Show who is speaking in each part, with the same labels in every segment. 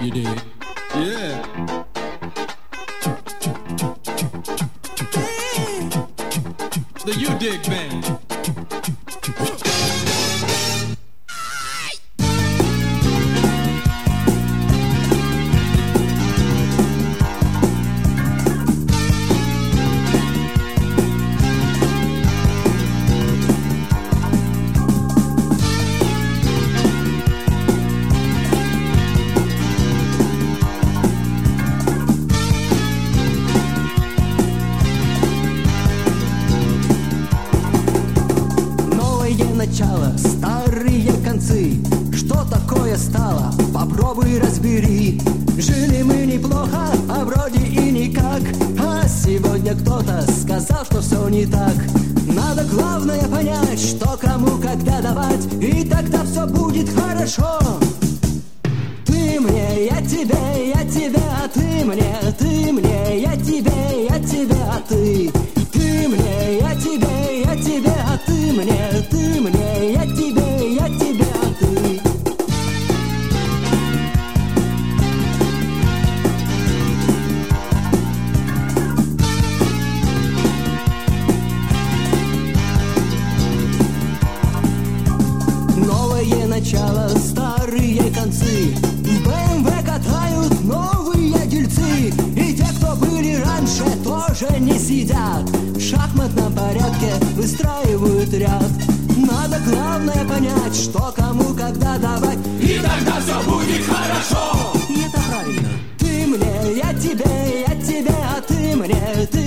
Speaker 1: You dig? Yeah. The You Dig Band.
Speaker 2: Начало, старые концы. Что такое стало? Попробуй разбери. Жили мы неплохо, а вроде и никак. А сегодня кто-то сказал, что все не так. Надо главное понять, что кому когда давать, и тогда все будет хорошо. Ты мне, я тебе, а ты мне, я тебе, а ты. Ты мне, я тебе, а ты мне, я тебе, а ты. Новое начало, старые концы. В БМВ катают новые дельцы. И те, кто были раньше, тоже не сидят. В шахматном порядке выстраивают ряд. Надо главное понять, что кому когда давать, и тогда все будет хорошо. И это правильно. Ты мне, я тебе, а ты мне,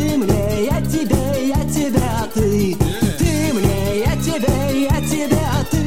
Speaker 2: я тебе, а ты. Ты мне, я тебе, а ты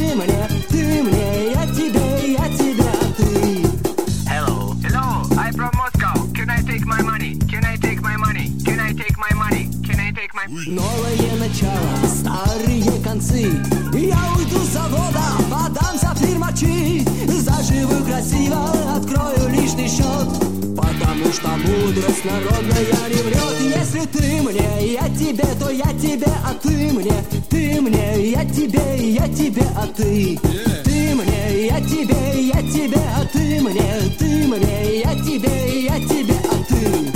Speaker 2: мне, я тебе, а ты.
Speaker 3: Hello, I'm from Moscow. Can I take my money? Can I take my money? Can I take my money? Can I take my...
Speaker 2: Новое начало, старые концы. Я уйду с завода, подамся в фирмачи. Заживу красиво, открою личный счет. Потому что мудрость народная не врет. Если ты мне, я тебе, то я тебе, а ты мне, я тебе, а ты. Ты мне, я тебе, а ты мне, я тебе, а ты.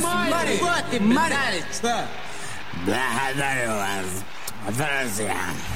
Speaker 4: Благодарю вас, друзья.